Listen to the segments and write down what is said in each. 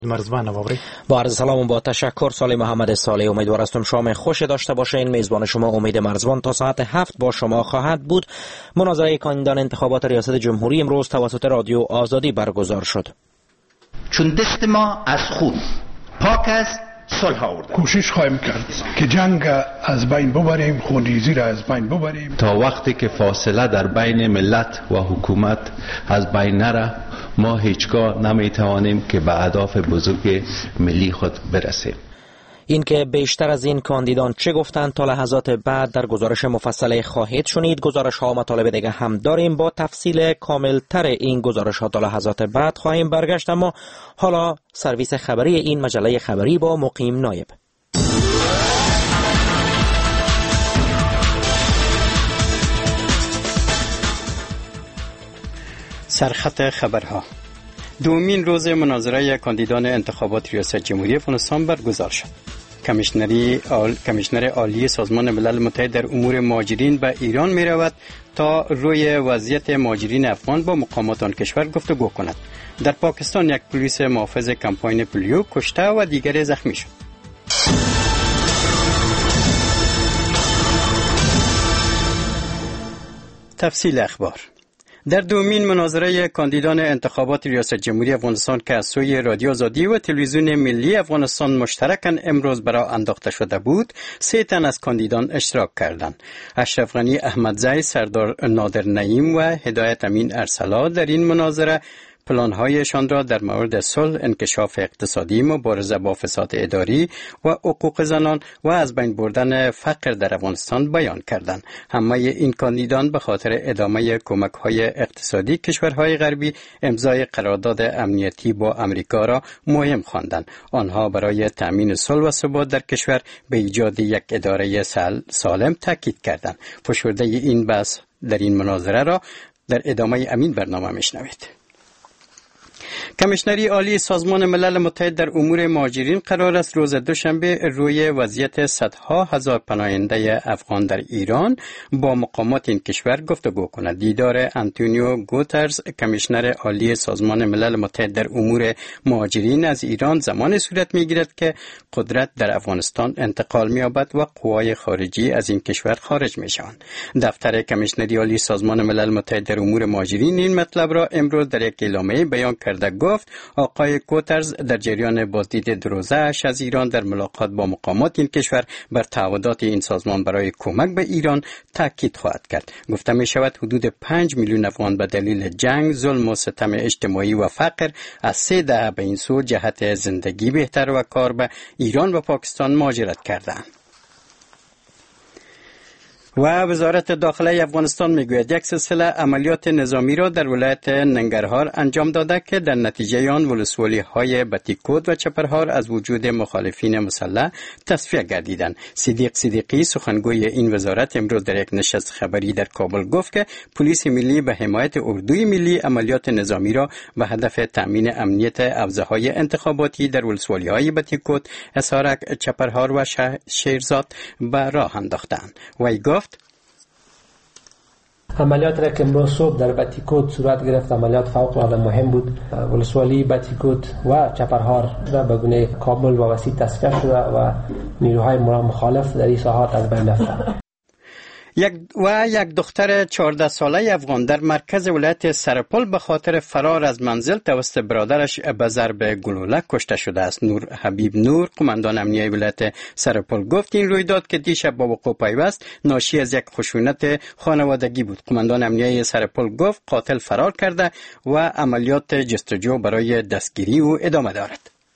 مرزبان نوابری. با عرض سلام و با تشکر سالی محمد صالح. امیدوار هستم شام خوش داشته باشین. میزبان شما امید مرزبان تا ساعت 7 با شما خواهد بود. مناظره کاندیدان انتخابات ریاست جمهوری امروز توسط رادیو آزادی برگزار شد. چون دست ما از خون پاک است، صلح آورده. کوشش خواهیم کرد که جنگ از بین ببریم، خونریزی را از بین ببریم تا وقتی که فاصله در بین ملت و حکومت از بین نره. ما هیچگاه نمیتوانیم که به اهداف بزرگ ملی خود برسیم. این که بیشتر از این کاندیدان چه گفتند تا لحظات بعد در گزارش مفصل خواهید شنید. گزارش ها و مطالب دیگه هم داریم. با تفصیل کامل تر این گزارش ها تا لحظات بعد خواهیم برگشت، اما حالا سرویس خبری این مجله خبری با مقیم نایب. سرخط خبرها. دومین روز مناظره کاندیدان انتخابات ریاست جمهوری افغانستان برگزار شد. کمیشنر عالی سازمان ملل متحد در امور مهاجرین به ایران می رود تا روی وضعیت مهاجرین افغان با مقامات آن کشور گفتگو کند. در پاکستان یک پلیس محافظ کمپاین پولیو کشته و دیگر زخمی شد. تفصیل اخبار. در دومین مناظره کاندیدان انتخابات ریاست جمهوری افغانستان که از سوی رادیو آزادی و تلویزیون ملی افغانستان مشترکاً امروز برای انداخته شده بود، 3 تن از کاندیدان اشتراک کردند. اشرف غنی احمدزی، سردار نادر نعیم و هدایت امین ارسلا در این مناظره پلان‌هایشان را در مورد صلح، انکشاف اقتصادی، مبارزه با فساد اداری و حقوق زنان و از بین بردن فقر در افغانستان بیان کردند. همه این کاندیدان به خاطر ادامه کمک‌های اقتصادی کشورهای غربی امضای قرارداد امنیتی با امریکا را مهم خواندند. آنها برای تأمین صلح و ثبات در کشور به ایجاد یک اداره سالم تاکید کردند. فشرده این بحث در این مناظره را در ادامه همین برنامه میشنوید. کمیشنری عالی سازمان ملل متحد در امور مهاجرین قرار است روز دوشنبه روی وضعیت صدها هزار پناهنده افغان در ایران با مقامات این کشور گفتگو کند. دیدار آنتونیو گوترز، کمیشنر عالی سازمان ملل متحد در امور مهاجرین از ایران زمان صورت می‌گیرد که قدرت در افغانستان انتقال می‌یابد و قوای خارجی از این کشور خارج می‌شوند. دفتر کمیشنری عالی سازمان ملل متحد در امور مهاجرین این مطلب را امروز در یک اعلامیه بیان کرده گفت آقای کوترز در جریان بازدید دروزه‌اش از ایران در ملاقات با مقامات این کشور بر تعهدات این سازمان برای کمک به ایران تاکید خواهد کرد. گفته می شود حدود 5 میلیون افغان به دلیل جنگ، ظلم و ستم اجتماعی و فقر از 3 دهه به این سو جهت زندگی بهتر و کار به ایران و پاکستان مهاجرت کردند. و وزارت داخله افغانستان میگوید یک سلسله عملیات نظامی را در ولایت ننگرهار انجام داده که در نتیجه آن ولسوالی‌های بتیکوت و چپرهار از وجود مخالفین مسلح تصفیه گردیدند. صدیق صدیقی سخنگوی این وزارت امروز در یک نشست خبری در کابل گفت که پلیس ملی به حمایت اردوی ملی عملیات نظامی را به هدف تامین امنیت حوزه‌های انتخاباتی در ولسوالی‌های بتیکوت، اسارک، چپرهار و شیرزاد به راه انداختند. وی گفت عملیات را که امروز صبح در بتیکوت صورت گرفت عملیات فوق العاده مهم بود. ولسوالی بتیکوت و چپرهار را به گونه کامل و وسیع تصفیه شده و نیروهای مخالف در این ساحات از بین رفتند. یک دختر 14 ساله افغان در مرکز ولایت سرپل به خاطر فرار از منزل توسط برادرش به ضرب گلوله کشته شده است. نور حبیب نور، قماندان امنیه ولایت سرپل گفت این رویداد که دیشب با وقوع پیوست ناشی از یک خشونت خانوادگی بود. قماندان امنیه سرپل گفت قاتل فرار کرده و عملیات جستجو برای دستگیری او ادامه دارد.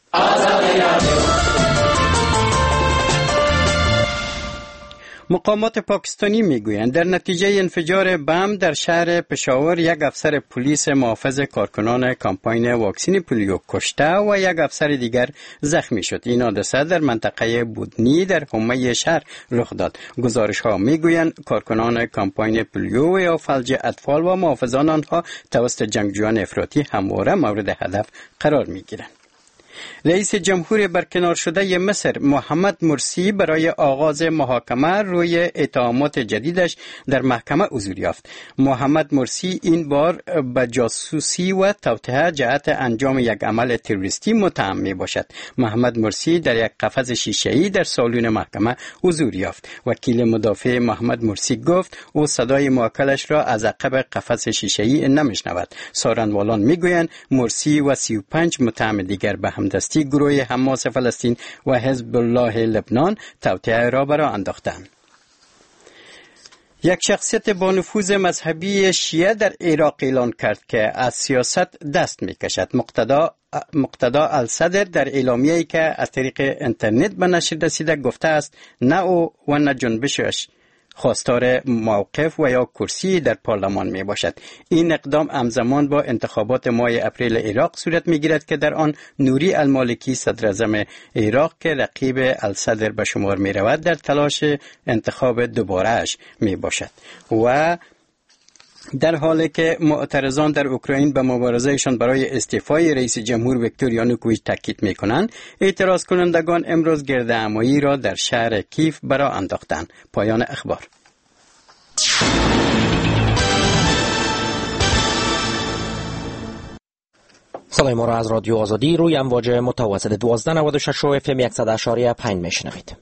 مقامات پاکستانی میگویند در نتیجه انفجار بم در شهر پشاور یک افسر پلیس محافظ کارکنان کمپاین واکسین پولیو کشته و یک افسر دیگر زخمی شد. این حادثه در منطقه بودنی در حومه شهر رخ داد. گزارش ها میگویند کارکنان کمپاین پولیو یا فلج اطفال و محافظان آنها توسط جنگجویان افراطی همواره مورد هدف قرار میگیرند. رئیس جمهور برکنار شده مصر محمد مرسی برای آغاز محاکمه روی اتهامات جدیدش در محکمه حضور یافت. محمد مرسی این بار به جاسوسی و توطئه جهت انجام یک عمل تروریستی متهم می باشد. محمد مرسی در یک قفس شیشه‌ای در سالن محکمه حضور یافت. وکیل مدافع محمد مرسی گفت او صدای موکلش را از عقب قفس شیشه‌ای نمیشنود. سارنوالان میگویند مرسی و 35 متهم دیگر به همدستی گروه حماس فلسطین و حزب الله لبنان توطئه را برآ انداختند. یک شخصیت با نفوذ مذهبی شیعه در عراق اعلان کرد که از سیاست دست میکشد. مقتدا الصدر در اعلامیه‌ای که از طریق اینترنت به نشر رسیده گفته است نه او و نه جنبشش خواستار موقف و یا کرسی در پارلمان می باشد. این اقدام همزمان با انتخابات ماه اپریل عراق صورت می گیرد که در آن نوری المالکی صدر اعظم عراق که رقیب الصدر به شمار می رود در تلاش انتخاب دوباره اش می باشد و در حالی که معترضان در اوکراین به مبارزهشان برای استعفای رئیس جمهور ویکتور یانوکوویچ تاکید می‌کنند، اعتراض کنندگان امروز گردهمایی را در شهر کیف برآ انداختند. پایان اخبار. صدای ما را از رادیو آزادی روی امواج متوسط 1296 و FM 100.5 میشنوید.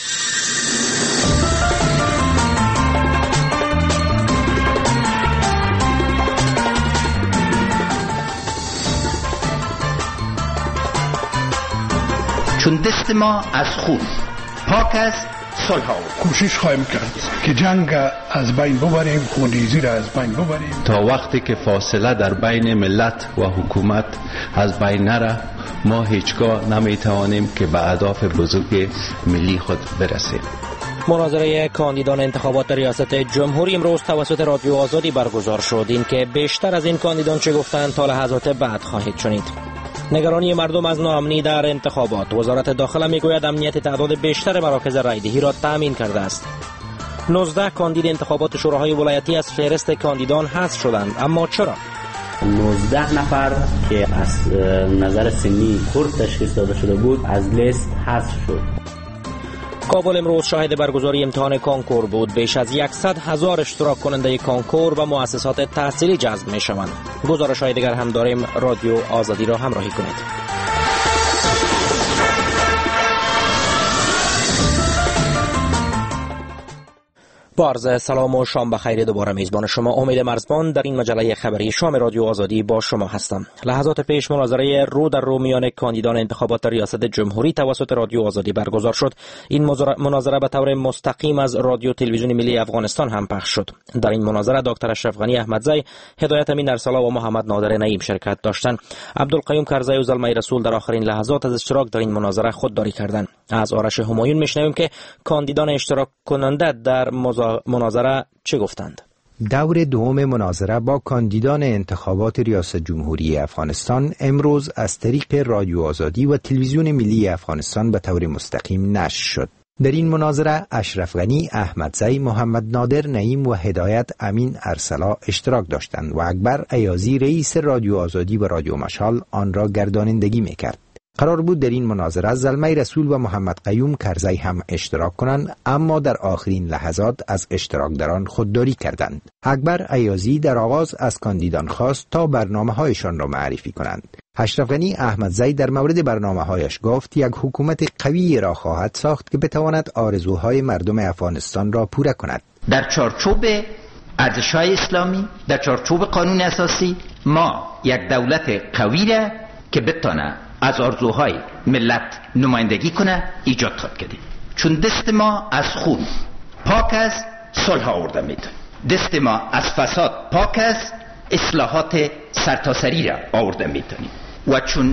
چون دست ما از خون پاک است صلح آورد. کوشش خواهیم کرد که جنگ از بین ببریم، خونریزی را از بین ببریم. تا وقتی که فاصله در بین ملت و حکومت از بین نره ما هیچگاه نمیتوانیم که به اهداف بزرگ ملی خود برسیم. مناظره کاندیدان انتخابات ریاست جمهوری امروز توسط رادیو آزادی برگزار شد. این که بیشتر از این کاندیدان چه گفتند تا لحظات بعد خواهید شنید. نگرانی مردم از ناامنی در انتخابات. وزارت داخله میگوید امنیت تعداد بیشتر مراکز رایدهی را تامین کرده است. 19 کاندید انتخابات شوراهای ولایتی از فهرست کاندیدان حذف شدند. اما چرا؟ 19 نفر که از نظر سنی خرد تشخیص داده شده بود از لیست حذف شد. کابل امروز شاهد برگزاری امتحان کانکور بود. بیش از 100,000 اشتراک کننده کانکور و مؤسسات تحصیلی جذب می شوند. گزارش‌های دیگر هم داریم. رادیو آزادی را همراهی کنید. با عرض سلام و شام بخیر دوباره میزبان شما امید مرزبان در این مجله خبری شام رادیو آزادی با شما هستم. لحظات پیش مناظره رو در رو میان کاندیدان انتخابات ریاست جمهوری توسط رادیو آزادی برگزار شد. این مناظره به طور مستقیم از رادیو تلویزیون ملی افغانستان هم پخش شد. در این مناظره دکتر اشرف غنی احمدزی، هدایت امین ارسلا و محمد نادر نعیم شرکت داشتند. عبدالقیوم کرزی و زلمه رسول در آخرین لحظات از اشتراک در این مناظره خودداری کردند. از آرش همایون میشنویم که کاندیدان اشتراک کننده در مناظره چه گفتند. دور دوم مناظره با کاندیدان انتخابات ریاست جمهوری افغانستان امروز از طریق رادیو آزادی و تلویزیون ملی افغانستان به طور مستقیم نشر شد. در این مناظره اشرف غنی احمدزی، محمد نادر نعیم و هدایت امین ارسلا اشتراک داشتند و اکبر ایازی رئیس رادیو آزادی و رادیو مشال آن را گردانندگی میکرد. قرار بود در این مناظره زلمه رسول و محمد قیوم کرزی هم اشتراک کنند، اما در آخرین لحظات از اشتراک در آن خودداری کردند. اکبر ایازی در آغاز از کاندیدان خواست تا برنامه‌هایشان را معرفی کنند. اشرف غنی احمدزی در مورد برنامه‌هایش گفت یک حکومت قوی را خواهد ساخت که بتواند آرزوهای مردم افغانستان را پوره کند. در چارچوب ارزش‌های اسلامی، در چارچوب قانون اساسی ما یک دولت قوی را که بتونه از آرزوهای ملت نمایندگی کنه ایجاد خواهد کردیم. چون دست ما از خون پاک است صلح آورده میتونیم. دست ما از فساد پاک است اصلاحات سرتاسری را آورده میتونیم. و چون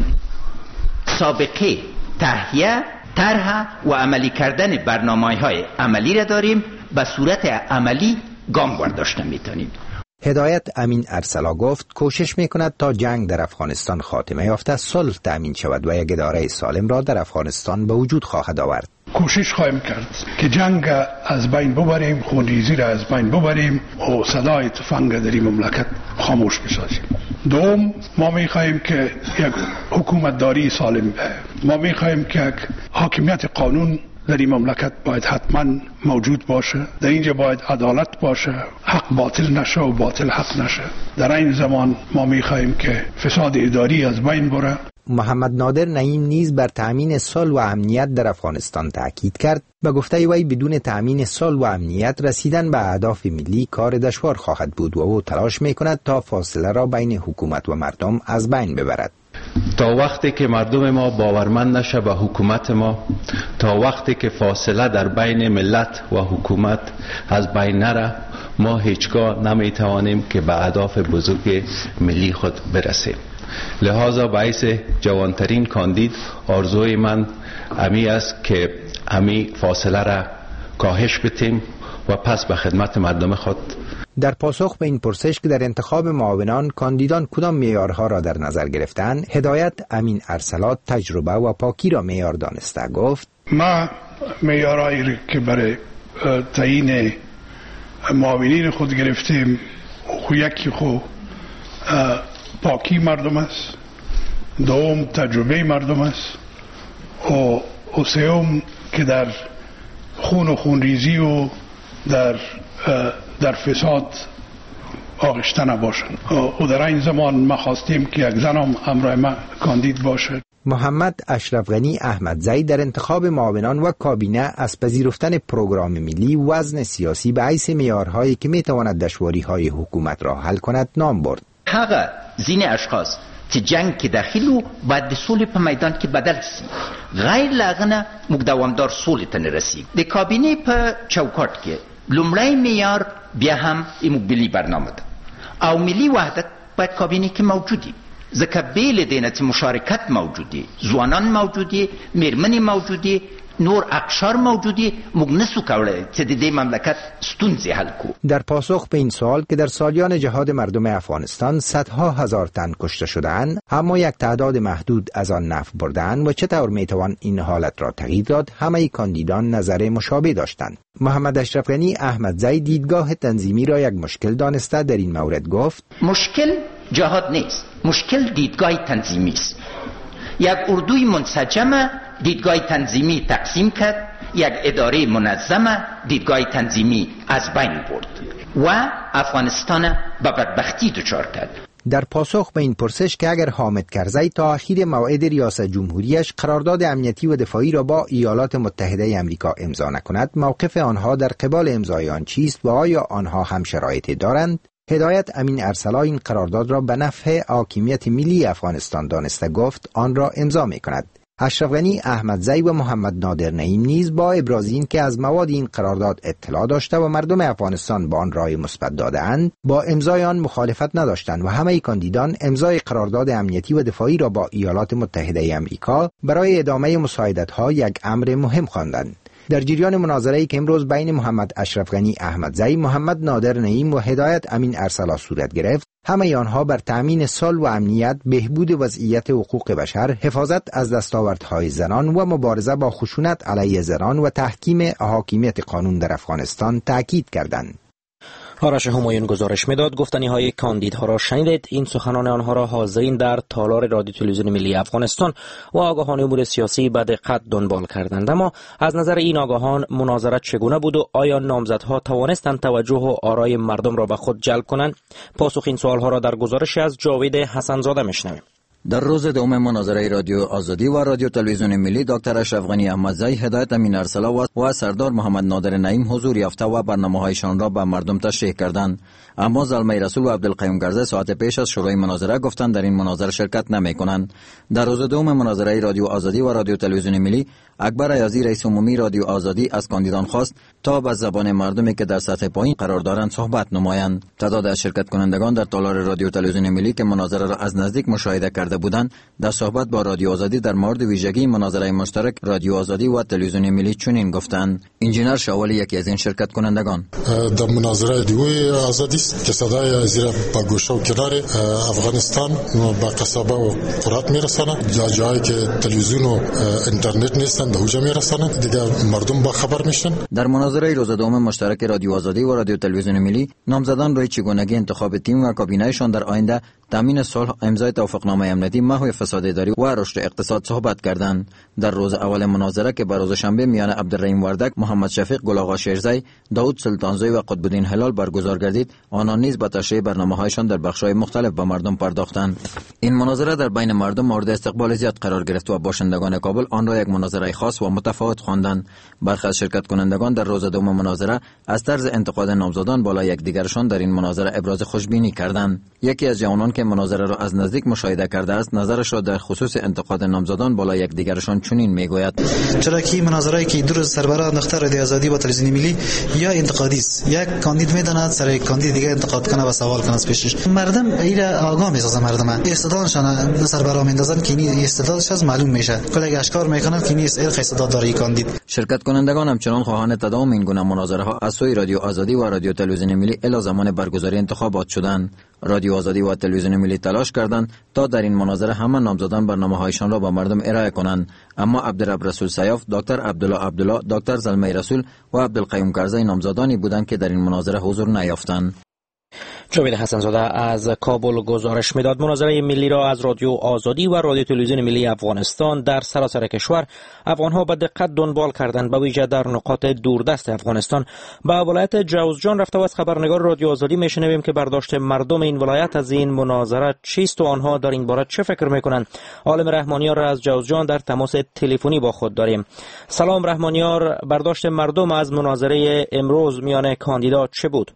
سابقه تهیه، طرح و عملی کردن برنامه‌های عملی را داریم به صورت عملی گام برداشته میتونیم. هدایت امین ارسلا گفت کوشش میکند تا جنگ در افغانستان خاتمه یافته صلح تأمین شود و یک اداره سالم را در افغانستان به وجود خواهد آورد. کوشش خواهیم کرد که جنگ از بین ببریم، خونریزی را از بین ببریم و صدای تفنگ در این مملکت خاموش بسازیم. دوم، ما می‌خواهیم که یک حکومتداری سالم ما می‌خواهیم که حاکمیت قانون در این مملکت باید حتما موجود باشه. در اینجا باید عدالت باشه، حق باطل نشه و باطل حق نشه. در این زمان ما می‌خواهیم که فساد اداری از بین بره. محمد نادر نعیم نیز بر تأمین صلح و امنیت در افغانستان تاکید کرد و گفته وی بدون تأمین صلح و امنیت رسیدن به اهداف ملی کار دشوار خواهد بود و او تلاش می‌کند تا فاصله را بین حکومت و مردم از بین ببرد. تا وقتی که مردم ما باورمند نشه به حکومت ما، تا وقتی که فاصله در بین ملت و حکومت از بین نره، ما هیچگاه نمیتوانیم که به اهداف بزرگ ملی خود برسیم. لذا باعث جوانترین کاندید آرزوی من امی است که امی فاصله را کاهش بدیم و پس به خدمت مردم خود. در پاسخ به این پرسش که در انتخاب معاونان کاندیدان کدام معیارها را در نظر گرفتند، هدایت امین ارسلات تجربه و پاکی را معیار دانسته گفت: ما معیارهایی که برای تعیین معاونین خود گرفتیم یکی پاکی مردم است، دوم تجربه مردم است و سوم که در خون و خونریزی و در فساد آغشته نباشند. و در این زمان ما خواستیم که یک زن هم همراه ما کاندید باشه. محمد اشرف غنی احمدزی در انتخاب معاونان و کابینه از پذیرفتن پروگرام ملی وزن سیاسی به حیث معیارهایی که میتواند دشواری‌های حکومت را حل کند نام برد. هغه ځینې اشخاص چې جنگ کې داخلو باید د سولې په میدان کې بدل سي، غیر لاغنه موږ دوامدار سولې ته نه رسیږو. د کابینې په چوکاټ کې لومړی معیار بیا هم ملي برنامه ده او ملي وحدت باید کابینې کې موجودي، ځکه بې له دې نه چې مشارکت موجودي، ځوانان موجودي، میرمنې موجودي، نور اقشار موجودی، موږ نسو کولای چې د دې مملکت ستونزې حل کو. در پاسخ به این سوال که در سالیان جهاد مردم افغانستان صدها هزار تن کشته شدند اما یک تعداد محدود از آن نفع بردند و چطور میتوان این حالت را تغییر داد، همه کاندیدان نظر مشابه داشتند. محمد اشرف غنی احمدزی دیدگاه تنظیمی را یک مشکل دانسته در این مورد گفت: مشکل جهاد نیست، مشکل دیدگاه تنظیمی است. یک اردوی منسجم دیدگاه تنظیمی تقسیم کرد، یک اداره منظم دیدگاه تنظیمی از بین برد و افغانستان به بدبختی دچار کرد. در پاسخ به این پرسش که اگر حامد کرزی تا اخیر موعد ریاست جمهوریش قرارداد امنیتی و دفاعی را با ایالات متحده آمریکا امضا نکند، موقف آنها در قبال امضای آن چیست و آیا آنها هم شرایطی دارند؟ هدایت امین ارسلات این قرارداد را به نفع حاکمیت ملی افغانستان دانسته گفت آن را امضا می‌کند. اشرف غنی احمدزی و محمد نادر نعیم نیز با ابراز این که از مواد این قرارداد اطلاع داشته و مردم افغانستان با آن رای مثبت داده‌اند، با امضای آن مخالفت نداشتند و همه کاندیدان امضای قرارداد امنیتی و دفاعی را با ایالات متحده آمریکا برای ادامه مساعدت‌ها یک امر مهم خواندند. در جریان مناظره‌ای که امروز بین محمد اشرف غنی احمدزی، محمد نادر نعیم و هدایت امین ارسلات صورت گرفت، همه آنها بر تأمین صلح و امنیت، بهبود وضعیت حقوق بشر، حفاظت از دستاوردهای زنان و مبارزه با خشونت علیه زنان و تحکیم حاکمیت قانون در افغانستان تاکید کردند. آرش همایون گزارش میداد. گفتنی های کاندیدها را شنیدید. این سخنان آنها را حاضرین در تالار رادیو تلویزیون ملی افغانستان و آگاهان امور سیاسی به دقت دنبال کردند. اما از نظر این آگاهان مناظره چگونه بود و آیا نامزدها توانستند توجه و آرای مردم را به خود جلب کنند؟ پاسخ این سوالها را در گزارش از جاوید حسنزاده میشنویم. در روز دوم مناظره رادیو آزادی و رادیو تلویزیون ملی، دکتر اشرف غنی احمدزی، هدایت امین ارسلات و سردار محمد نادر نعیم حضور یافته و برنامه‌هایشان را به مردم تشریح کردند. اما زلمه رسول و عبدالقیوم گرزه ساعت پیش از شروع مناظره گفتند در این مناظره شرکت نمی‌کنند. در روز دوم مناظره رادیو آزادی و رادیو تلویزیون ملی، اکبر ایازی رئیس عمومی رادیو آزادی از کاندیدان خواست تا به زبان مردمی که در سطح پایین قرار دارند صحبت نمایند. تعداد از شرکت کنندگان در تالار رادیو تلویزیون ملی که مناظره را از نزدیک مشاهده کرده بودند، در صحبت با رادیو آزادی در مورد ویژگی مناظره مشترک رادیو آزادی و تلویزیون ملی چنین گفتند. انجینر شاولی یکی از این شرکت کنندگان: در مناظره رادیو آزادی که صدای زیر با گوشه و کنار افغانستان با قصبه و قرات میرساند، جایی که تلویزیون و اینترنت نیستن میگیرن به اوجا میرسن دیگه مردم با خبر میشن. در مناظره روز دوم مشترک رادیو آزادی و رادیو تلویزیون ملی نامزدان روی چگونگی انتخاب تیم و کابینه‌شان در آینده، تامین صلح، امضای توافقنامه امنیتی، محو فساد اداری و رشد اقتصاد صحبت کردند. در روز اول مناظره که بر روز شنبه میان عبدالرحیم وردک، محمد شفیق، گل آقا شیرزی، داود سلطانزوی و قطب‌الدین هلال برگزار گردید، آنان نیز به تشریح برنامه‌هایشان در بخش‌های مختلف به مردم پرداختند. این مناظره در بین مردم مورد استقبال زیاد قرار گرفت و باشندگان کابل آن را یک مناظره خاص و متفاوت خواندند. برخی از شرکت کنندگان در روز دوم مناظره از طرز انتقاد نامزدان بالای یکدیگرشان در این مناظره ابراز خوشبینی کردند. یکی از جوانان که مناظره را از نزدیک مشاهده کرده است، نظرش را در خصوص انتقاد نامزدان بالای یکدیگرشان چنین میگوید: چرا که مناظره که دو روز سربراه انداخته رادیو آزادی و تلویزیون ملی یا انتقادی است، یک کاندید میداند سر یک کاندید دیگه انتقاد کنه و سوال کنه از پیشش. مردم ایرا آگاه میسازن، مردم استعدادشان سربراه میندازن که این استعدادش از معلوم میشه، کلی اشکار میکنن که نیست ال استعداد داره کاندید. شرکت کنندگان همچنان خواهان تداوم این گونه مناظره ها از سوی رادیو آزادی و رادیو تلویزیون ملی الی زمان برگزاری انتخابات شدند. رادیو آزادی و تلویزیون ملی تلاش کردند تا در این مناظره همه نامزدان برنامه‌هایشان را با مردم ارائه کنند، اما عبدالرب رسول سیاف، دکتر عبدالله، دکتر زلمه رسول و عبدالقیوم کرزی نامزدانی بودند که در این مناظره حضور نیافتند. جاوید حسن‌زاده از کابل گزارش میداد. مناظره ملی را از رادیو آزادی و رادیو تلویزیون ملی افغانستان در سراسر کشور افغان‌ها به دقت دنبال کردند، به ویژه در نقاط دوردست افغانستان. به ولایت جوزجان رفته و از خبرنگار رادیو آزادی میشنویم که برداشت مردم این ولایت از این مناظره چیست و آنها در این باره چه فکر میکنند. عالم رحمانیار از جوزجان در تماس تلفنی با خود داریم. سلام رحمانیار، برداشت مردم از مناظره امروز میان کاندیدا چه بود؟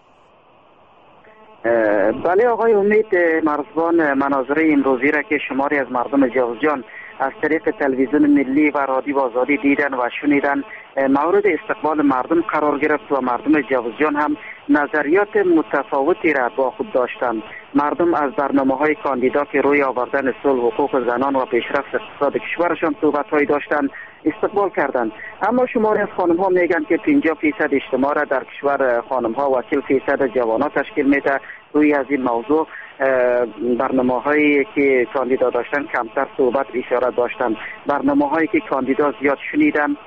بله آقای امید، مرزبان مناظره امروزی را که شماری از مردم جوزجان از طریق تلویزیون ملی و رادیو آزادی دیدن و شنیدن مورد استقبال مردم قرار گرفت و مردم جوزجان هم نظریات متفاوتی را با خود داشتند. مردم از برنامه‌های کاندیدا که روی آوردن صلح، حقوق زنان و پیشرفت اقتصاد کشورشان صحبت‌هایی داشتند استقبال کردند، اما شماری از خانم‌ها میگن که 50% اجتماع را در کشور خانم‌ها و 40% جوانان تشکیل میده. روی از این موضوع برنامه‌هایی که کاندیدا داشتن کمتر صحبت اشاره داشتند. برنامه‌هایی که کاندیدا زیاد شنیدن،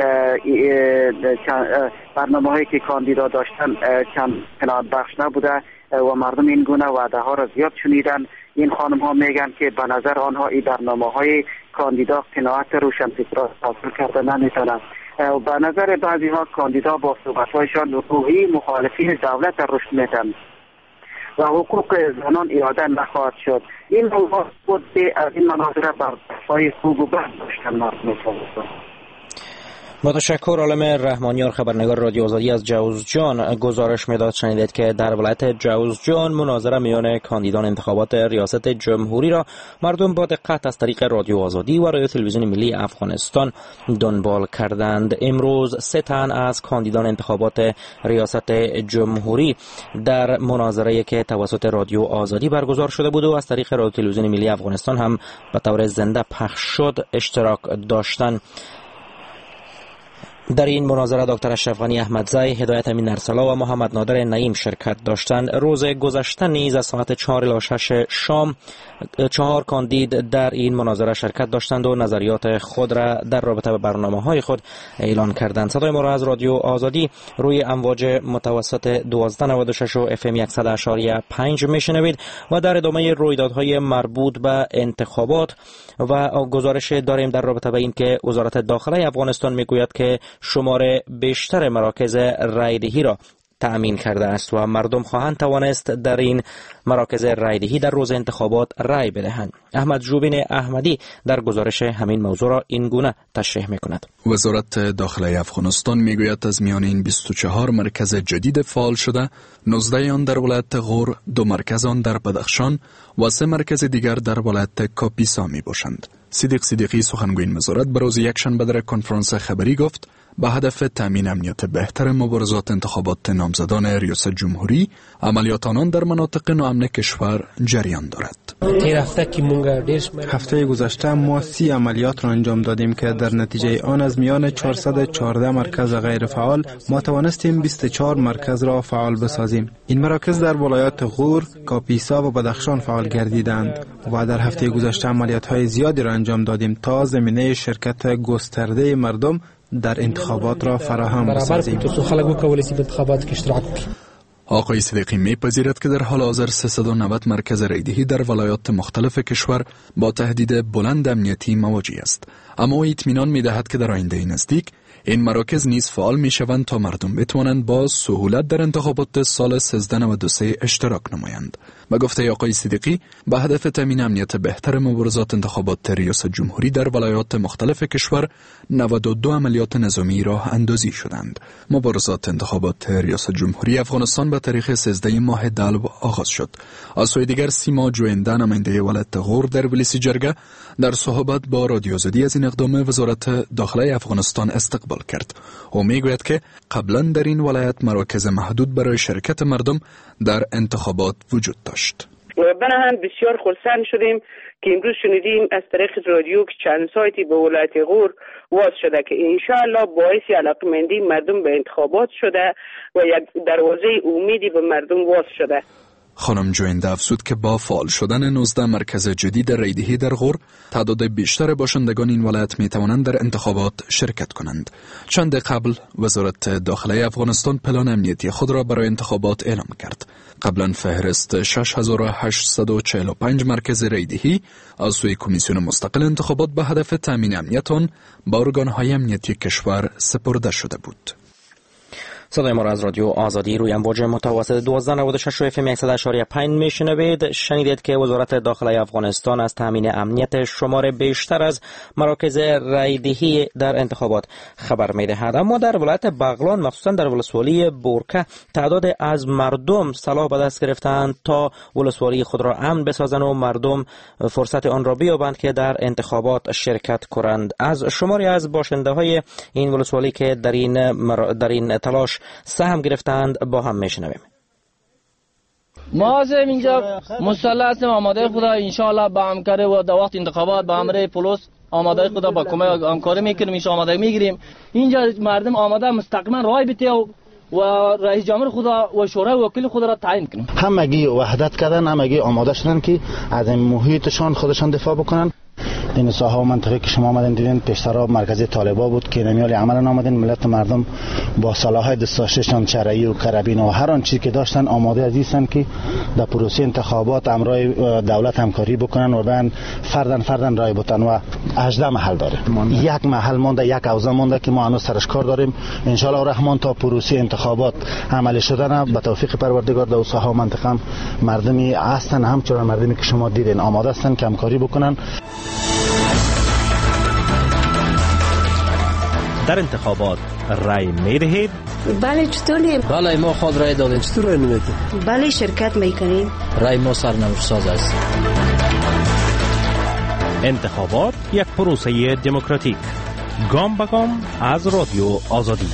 برنامه‌هایی که کاندیدا داشتن کم قناعت بخش نبوده و مردم این گونه وعده ها را زیاد شنیدن. این خانم ها میگن که به نظر آنها این برنامه‌های کاندیدا قناعت روشنفکران حاصل کرده نمیتونند. به نظر بعضی ها کاندیدا با صحبت‌هایشان روحی مخالفین دولت رشد میدن و حقوق زنان اعاده نخواهد شد. این موضوع بود که از این مناظره برداشت‌های خوب و بد داشتن مردم. متشکر. عالم رحمانیار، خبرنگار رادیو آزادی از جوزجان گزارش میداد. شنیدید که در ولایت جوزجان مناظره میان کاندیدان انتخابات ریاست جمهوری را مردم با دقت از طریق رادیو آزادی و رادیو تلویزیون ملی افغانستان دنبال کردند. امروز 3 تن از کاندیدان انتخابات ریاست جمهوری در مناظره که توسط رادیو آزادی برگزار شده بود و از طریق رادیو تلویزیون ملی افغانستان هم به طور زنده پخش شد اشتراک داشتند. در این مناظره دکتر اشرف غنی احمدزی، هدایت امین ارسلا و محمد نادر نعیم شرکت داشتند. روز گذشته نیز از ساعت 4 الی 6 شام 4 کاندید در این مناظره شرکت داشتند و نظریات خود را در رابطه با برنامه‌های خود اعلان کردند. صدای ما را از رادیو آزادی روی امواج متوسط 1296 و FM 100.5 میشنوید و در ادامه رویدادهای مربوط به انتخابات و گزارش داریم در رابطه با اینکه وزارت داخله افغانستان میگوید که شمار بیشتر مراکز رایدهی را تأمین کرده است و مردم خواهند توانست در این مراکز رایدهی در روز انتخابات رای بدهند. احمد جوبین احمدی در گزارش همین موضوع را این گونه تشریح می‌کند. وزارت داخله افغانستان میگوید از میان این 24 مرکز جدید فعال شده، 19 آن در ولایت غور، 2 مرکز آن در بدخشان و 3 مرکز دیگر در ولایت کاپیسا می باشند. صدیق صدیقی سخنگوی وزارت بر روز یکشنبه در کنفرانس خبری گفت به هدف تامین امنیت بهتر مبارزات انتخابات نامزدان ریاست جمهوری، عملیات آنان در مناطق ناامن کشور جریان دارد. هفته گذشته ما 30 عملیات را انجام دادیم که در نتیجه آن از میان 414 مرکز غیر فعال ما توانستیم 24 مرکز را فعال بسازیم. این مراکز در ولایات غور، کاپیسا و بدخشان فعال گردیدند و در هفته گذشته عملیات‌های زیادی را انجام دادیم تا زمینه شرکت گسترده مردم در انتخابات را فراهم بسازیم. آقای صدیقی می‌پذیرد که در حال حاضر 390 مرکز رایدهی در ولایات مختلف کشور با تهدید بلند امنیتی مواجه است، اما او اطمینان می‌دهد که در آینده نزدیک این مراکز نیز فعال می‌شوند تا مردم بتوانند با سهولت در انتخابات سال 1393 اشتراک نمایند. با گفته آقای صدیقی، به هدف تامین امنیت بهتر مبارزات انتخابات ریاست جمهوری در ولایات مختلف کشور 92 عملیات نظامی راه اندازی شدند. مبارزات انتخابات ریاست جمهوری افغانستان به تاریخ 13 ماه دلو آغاز شد. از سوی دیگر سیما جوینده، نماینده ولایت غور در ولیسی جرگه، در صحبت با رادیو آزادی از این اقدام وزارت داخله افغانستان استقبال کرد. او میگوید که قبلا در این ولایت مراکز محدود برای شرکت مردم در انتخابات وجود داشت. بنابراین بسیار خرسند شدیم که امروز شنیدیم از طریق رادیو که چند سایتی به ولایت غور واز شده که انشاءالله باعث علاقمندی مردم به انتخابات شده و یک دروازه امیدی به مردم واز شده. خانم جوینده افزود که با فعال شدن 19 مرکز جدید رایدهی در غور، تعداد بیشتر باشندگان این ولایت می توانند در انتخابات شرکت کنند. چند قبل وزارت داخله افغانستان پلان امنیتی خود را برای انتخابات اعلام کرد. قبلا فهرست 6845 مرکز رایدهی از سوی کمیسیون مستقل انتخابات به هدف تامین امنیت آن به ارگان‌های امنیتی کشور سپرده شده بود. صدای ما را از رادیو آزادی روی امواج متوسط 1296 و FM 100.5 میشنوید. شنیدید که وزارت داخله افغانستان از تامین امنیت شمار بیشتر از مراکز رایدهی در انتخابات خبر می‌دهد. اما در ولایت بغلان، مخصوصا در ولسوالی بورکه، تعداد از مردم سلاح به دست گرفتند تا ولسوالی خود را امن بسازند و مردم فرصت آن را بیابند که در انتخابات شرکت کنند. از شماری از باشنده‌های این ولسوالی که در این تلاش سهم گرفتند با هم میشنویم. ما از اینجا مسلح هستیم، آماده خدا انشاءالله با همکاری و در وقت انتخابات با امر پلیس آماده خدا با کمک همکاری میکنیم، انشاءالله آماده میگیریم. اینجا مردم آماده مستقیما رای بده و رئیس جمهور خدا و شورای وکیل خدا را تعیین کنیم. همگی وحدت کردن، همگی آماده شدن که از این محیطشان خودشان دفاع بکنن. این ساحه و منطقه که شما آمدین دیدین پیشتر مرکز طالبا بود که نمیال عملا آمدین، ملت مردم با سلاح‌های دستاششان، چرایی و کرابین و هر آن چیزی که داشتن آماده هستند که در پروسه انتخابات امرای دولت همکاری بکنن و بعد فردن رای بتن و 18 محل داره. یک محل مونده، یک حوزه مونده که ما هنوز سرش کار داریم. ان شاء الله الرحمن تا پروسه انتخابات عملی شدن به توفیق پروردگار در ساحه و منطقه مردمی هستن، همچنان مردمی که شما دیدین آماده هستن که همکاری بکنن. در انتخابات رای می‌دهید؟ بله. چطوری؟ بله ما خود رای دادیم. چطور رای می‌دهید؟ بله شرکت می‌کنیم. رای ما سرنوشت ساز است. انتخابات یک پروسه دموکراتیک، گام به گام از رادیو آزادی.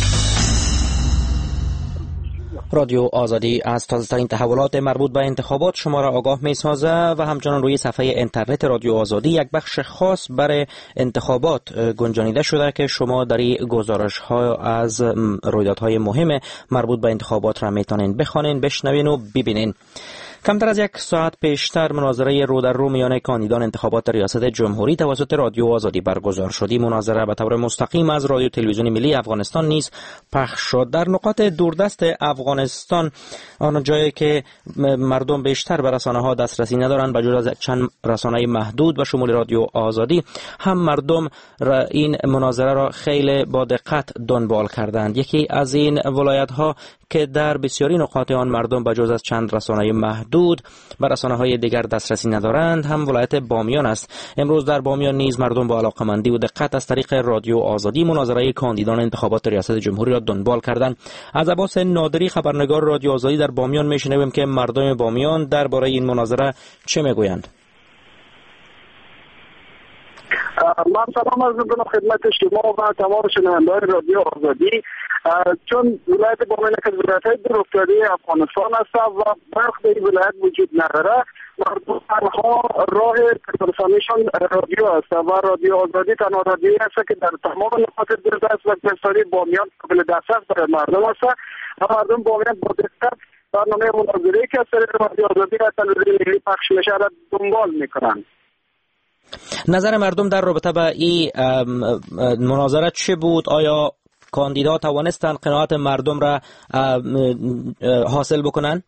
رادیو آزادی از تازه‌ترین تحولات مربوط به انتخابات شما را آگاه می‌سازد و همچنان روی صفحه اینترنت رادیو آزادی یک بخش خاص برای انتخابات گنجانیده شده که شما در این گزارش‌ها از رویدادهای مهم مربوط به انتخابات را میتونین بخوانین، بشنوین و ببینین. کمتر از یک ساعت پیشتر مناظره رو در رو میان کاندیدان انتخابات ریاست جمهوری توسط رادیو آزادی برگزار شد. مناظره به طور مستقیم از رادیو تلویزیون ملی افغانستان نیز پخش شد. در نقاط دوردست افغانستان، آن جایی که مردم بیشتر به رسانه‌ها دسترسی ندارند، به جز از چند رسانه محدود و شمول رادیو آزادی، هم مردم این مناظره را خیلی با دقت دنبال کردند. یکی از این ولایت‌ها که در بسیاری نقاط آن مردم به جز از چند رسانه محدود به رسانه‌های دیگر دسترسی ندارند هم ولایت بامیان است. امروز در بامیان نیز مردم با علاقه‌مندی و دقت از طریق رادیو آزادی مناظره کاندیدان انتخابات ریاست جمهوری را دنبال کردند. از عباس نادری، خبرنگار رادیو آزادی در بامیان، میشنویم که مردم بامیان درباره این مناظره چه میگویند. من سلام عرض می‌کنم خدمت شما و تمام شنونده‌های رادیو آزادی. چون ولایت بامیان که ولایت‌های دور افتاده افغانستان است و برخ در این ولایت وجود نداره، مردم تنها راه رسانیشان رادیو است و رادیو آزادی تنها رادیویی است که در تمام نقاط دست و اقتصادی بامیان قابل دسترس برای مردم است و مردم بامیان با دقت برنامه مناظره‌ای که از طریق رادیو آزادی و تلویزیون ملی پخش میشه را دنبال میکنند. نظر مردم در رابطه با این مناظره چه بود؟ آیا کاندیدا توانستند قناعت مردم را حاصل بکنند؟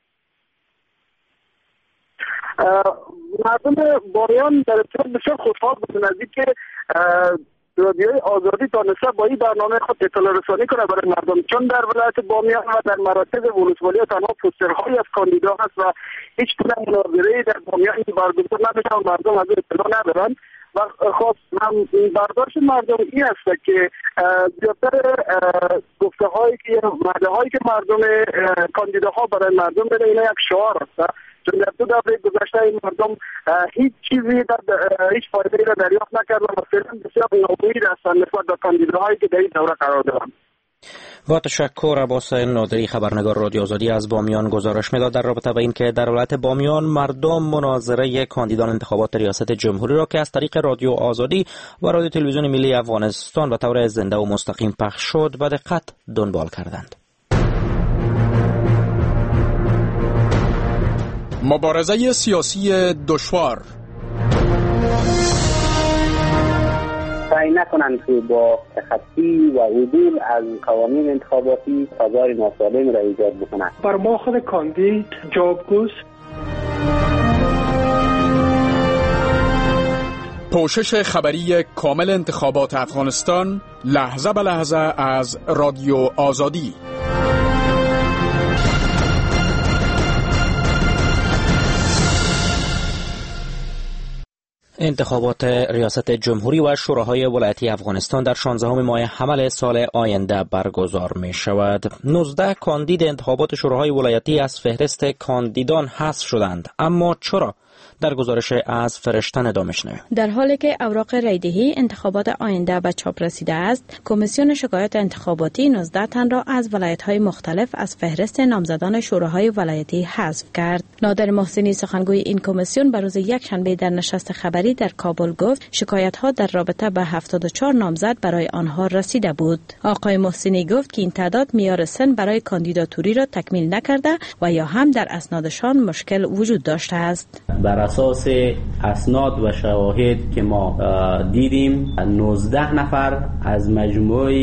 مردم بامیان در ابتدا بسیار خوشحال بودند از اینکه رادیوی آزادی تانسته با این برنامه خود اطلاع رسانی کنه برای مردم، چون در ولایت بامیان و در مراکز ولسوالی تنها پوسترهای از کاندیدا هست و هیچ گونه مناظره‌ای در بامیان برگزار نمیشه و مردم از اطلاع ندارند و خب برداشت مردم این است که زیادتر گفته‌هایی که وعده‌هایی که مردم کاندیداها برای مردم بده اینا یک شعار است، چون در دو دوره گذشته این مردم هیچ چیزی هیچ فایده‌ای را دریافت نکردند و فعلا بسیار ناامید هستند نسبت به کاندیداهایی که در این دوره قرار دارند. با تشکر. عباس نادری خبرنگار رادیو آزادی از بامیان گزارش میداد در رابطه با اینکه در ولایت بامیان مردم مناظره کاندیدان انتخابات ریاست جمهوری را که از طریق رادیو آزادی و رادیو تلویزیون ملی افغانستان به طور زنده و مستقیم پخش شد و دقت دنبال کردند. مبارزه سیاسی دشوار. سعی نکنند که با تخطی و عدول از قوانین انتخاباتی فضای ناسالم را ایجاد بکنند. بر ما خود کاندید جوابگوست. پوشش خبری کامل انتخابات افغانستان لحظه به لحظه از رادیو آزادی. انتخابات ریاست جمهوری و شوراهای ولایتی افغانستان در 16 ماه حمل سال آینده برگزار می شود. 19 کاندید انتخابات شوراهای ولایتی از فهرست کاندیدان حذف شدند. اما چرا؟ در گزارش از فرشتن دامشنوی. در حالی که اوراق رایدهی انتخابات آینده به چاپ رسیده است، کمیسیون شکایات انتخاباتی 19 تن را از ولایت‌های مختلف از فهرست نامزدان شوراهای ولایتی حذف کرد. نادر محسنی سخنگوی این کمیسیون به روز یکشنبه در نشست خبری در کابل گفت شکایت‌ها در رابطه به 74 نامزد برای آنها رسیده بود. آقای محسنی گفت که این تعداد معیار سن برای کاندیداتوری را تکمیل نکرده و یا هم در اسنادشان مشکل وجود داشته است. بر اساس اسناد و شواهد که ما دیدیم 19 نفر از مجموعه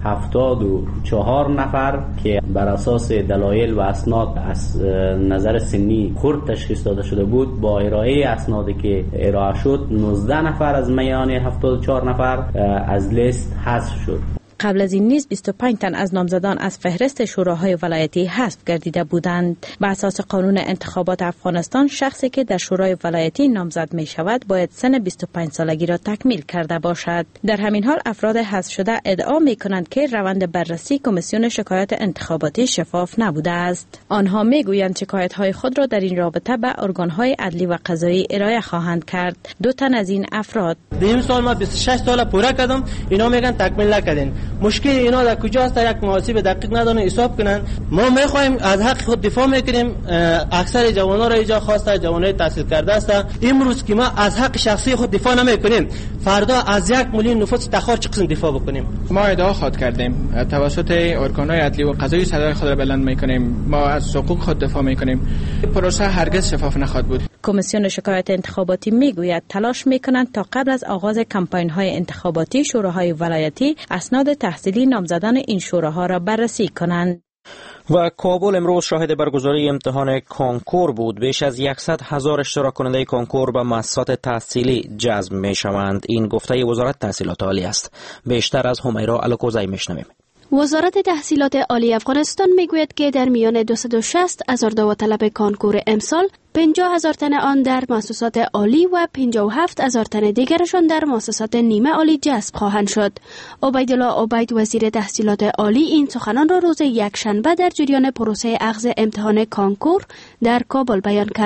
74 نفر که بر اساس دلایل و اسناد از نظر سنی خرد تشخیص داده شده بود، با ارائه اسنادی که ارائه شد 19 نفر از میان 74 نفر از لیست حذف شد. قبل از این نیز 25 تن از نامزدان از فهرست شوراهای ولایتی حذف گردیده بودند. بر اساس قانون انتخابات افغانستان شخصی که در شورای ولایتی نامزد می شود باید سن 25 سالگی را تکمیل کرده باشد. در همین حال افراد حذف شده ادعا می کنند که روند بررسی کمیسیون شکایات انتخاباتی شفاف نبوده است. آنها می گویند شکایت های خود را در این رابطه به ارگان های عدلی و قضایی ارائه خواهند کرد. 2 تن از این افراد این سال ما 26 سال پوره کردم، اینا میگن تکمیل نکردین. مشکل اینا در کجا است؟ یک محاسب دقیق ندارن حساب کنن. ما میخوایم از حق خود دفاع میکنیم. اکثر جوانان را اینجا خواسته، جوانای تحصیل کرده است. امروز که ما از حق شخصی خود دفاع نمیکنیم، فردا از 1 میلیون نفوس تخار چه قسم دفاع بکنیم؟ ما ادعا خود کردیم توسط ارگان‌های عدلی و قضایی صدای خود را بلند میکنیم. ما از حقوق خود دفاع میکنیم. پروسه هرگز شفاف نخواهد بود. کمیسیون شکایات انتخاباتی میگوید تلاش میکنند تا قبل از آغاز کمپاین‌های انتخاباتی شوراهای ولایتی اسناد تحصیلی نامزدان این شوراها را بررسی کنند. و کابل امروز شاهد برگزاری امتحان کانکور بود. بیش از 100,000 اشتراک کننده کانکور به مؤسسات تحصیلی جذب می شوند. این گفته وزارت تحصیلات عالی است. بیشتر از همیرا الکوزی میشنویم. وزارت تحصیلات عالی افغانستان میگوید که در میان 260,000 داوطلب کانکور امسال 50,000 تن آن در مؤسسات عالی و 57,000 تن دیگرشان در مؤسسات نیمه عالی جذب خواهند شد. عبیدالله عبید وزیر تحصیلات عالی این سخنان را روز یکشنبه در جریان پروسه اخذ امتحان کانکور در کابل بیان کرد.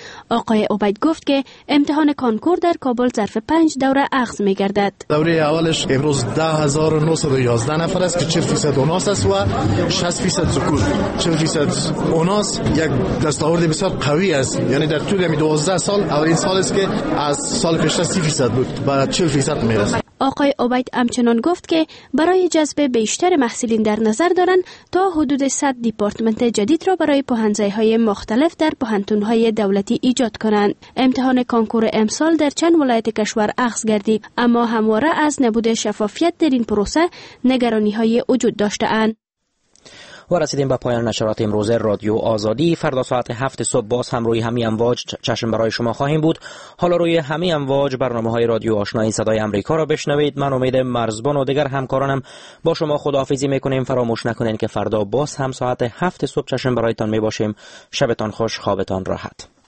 آقای عبید گفت که امتحان کانکور در کابل ظرف 5 دوره اخذ می گردد. دوره اولش امروز 10911 نفر است که 40% اوناس است و 60% سکوت. 40% اوناس یک دستاورد بسیار قوی است، یعنی در طول 12 سال اولین سال است که از سال پیشتر 30% بود و 40% میرسد. آقای عبید همچنان گفت که برای جذب بیشتر محصلین در نظر دارند تا حدود 100 دیپارتمنت جدید را برای پوهنځی‌های مختلف در پوهنتون‌های دولتی ایجاد کنند. امتحان کانکور امسال در چند ولایت کشور اخذ گردید، اما همواره از نبود شفافیت در این پروسه نگرانی‌های وجود داشته‌اند. و رسیدیم به پایان نشرات امروز رادیو آزادی. فردا ساعت 7 صبح باز هم روی همین امواج چشم برای شما خواهیم بود. حالا روی همین امواج برنامه‌های رادیو آشنایی صدای امریکا را بشنوید. من امید مرزبان و دیگر همکارانم با شما خداحافظی میکنیم. فراموش نکنید که فردا باز هم ساعت 7 صبح چشم برایتان میباشیم. شبتان خوش، خوابتان راحت.